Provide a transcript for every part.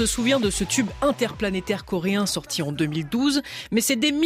se souvient de ce tube interplanétaire coréen sorti en 2012, mais c'est dès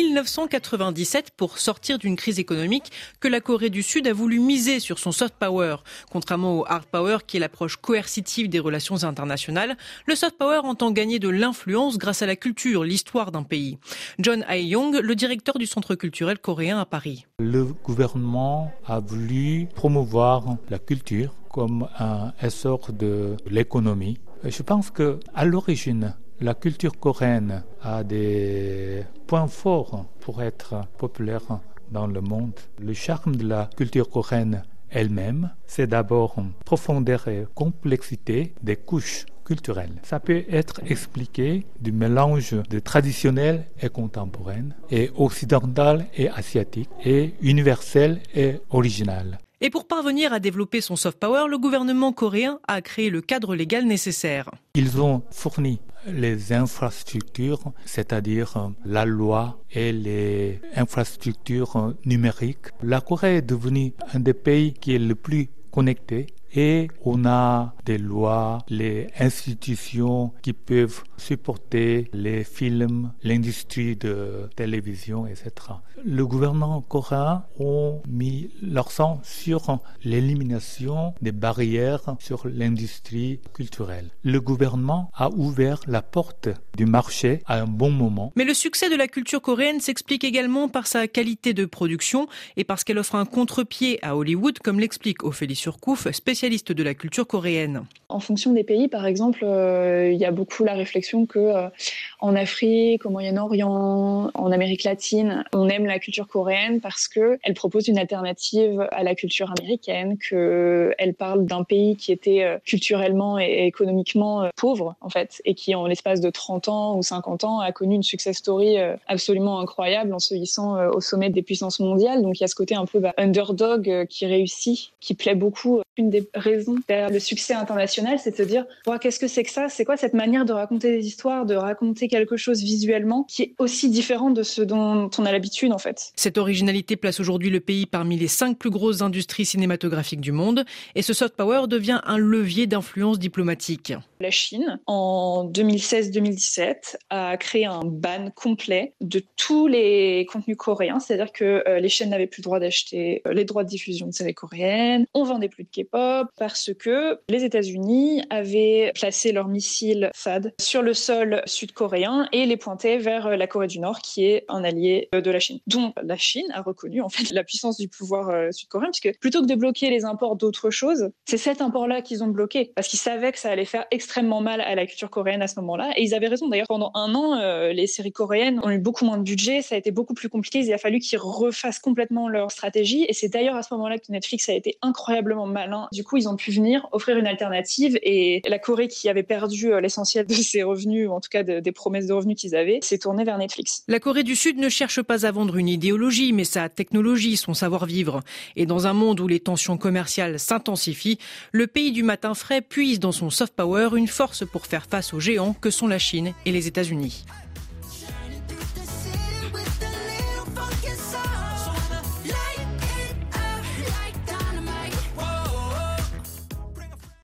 1997, pour sortir d'une crise économique, que la Corée du Sud a voulu miser sur son soft power. Contrairement au hard power, qui est l'approche coercitive des relations internationales, le soft power entend gagner de l'influence grâce à la culture, l'histoire d'un pays. John Hae-young, le directeur du Centre culturel coréen à Paris. Le gouvernement a voulu promouvoir la culture comme un essor de l'économie. Je pense qu'à l'origine, la culture coréenne a des points forts pour être populaire dans le monde. Le charme de la culture coréenne elle-même, c'est d'abord profondeur et complexité des couches culturelles. Ça peut être expliqué du mélange de traditionnel et contemporain, et occidental et asiatique, et universel et original. Et pour parvenir à développer son soft power, le gouvernement coréen a créé le cadre légal nécessaire. Ils ont fourni les infrastructures, c'est-à-dire la loi et les infrastructures numériques. La Corée est devenue un des pays qui est le plus connecté. Et on a des lois, les institutions qui peuvent supporter les films, l'industrie de télévision, etc. Le gouvernement coréen a mis l'accent sur l'élimination des barrières sur l'industrie culturelle. Le gouvernement a ouvert la porte du marché à un bon moment. Mais le succès de la culture coréenne s'explique également par sa qualité de production et parce qu'elle offre un contre-pied à Hollywood, comme l'explique Ophélie Surcouf, spécialiste de la culture coréenne. En fonction des pays, par exemple, il y a beaucoup la réflexion que en Afrique, au Moyen-Orient, en Amérique latine, on aime la culture coréenne parce que elle propose une alternative à la culture américaine, que elle parle d'un pays qui était culturellement et économiquement pauvre en fait, et qui en l'espace de 30 ans ou 50 ans a connu une success story absolument incroyable en se hissant au sommet des puissances mondiales. Donc il y a ce côté un peu underdog qui réussit, qui plaît beaucoup. Une des raisons derrière le succès international, c'est de se dire qu'est-ce que c'est que ça ? C'est quoi cette manière de raconter des histoires, de raconter quelque chose visuellement qui est aussi différent de ce dont on a l'habitude en fait. Cette originalité place aujourd'hui le pays parmi les 5 plus grosses industries cinématographiques du monde et ce soft power devient un levier d'influence diplomatique. La Chine, en 2016-2017, a créé un ban complet de tous les contenus coréens, c'est-à-dire que les chaînes n'avaient plus le droit d'acheter les droits de diffusion de séries coréennes, on vendait plus de K-pop, parce que les États-Unis avaient placé leurs missiles THAAD sur le sol sud-coréen et les pointaient vers la Corée du Nord, qui est un allié de la Chine. Donc la Chine a reconnu en fait la puissance du pouvoir sud-coréen, puisque plutôt que de bloquer les imports d'autres choses, c'est cet import-là qu'ils ont bloqué, parce qu'ils savaient que ça allait faire extrêmement mal à la culture coréenne à ce moment-là. Et ils avaient raison. D'ailleurs, pendant un an, les séries coréennes ont eu beaucoup moins de budget, ça a été beaucoup plus compliqué. Il a fallu qu'ils refassent complètement leur stratégie. Et c'est d'ailleurs à ce moment-là que Netflix a été incroyablement malin. Du coup, ils ont pu venir offrir une alternative. Et la Corée, qui avait perdu l'essentiel de ses revenus, ou en tout cas des promesses de revenus qu'ils avaient, s'est tournée vers Netflix. La Corée du Sud ne cherche pas à vendre une idéologie, mais sa technologie, son savoir-vivre. Et dans un monde où les tensions commerciales s'intensifient, le pays du matin frais puise dans son soft power une force pour faire face aux géants que sont la Chine et les États-Unis.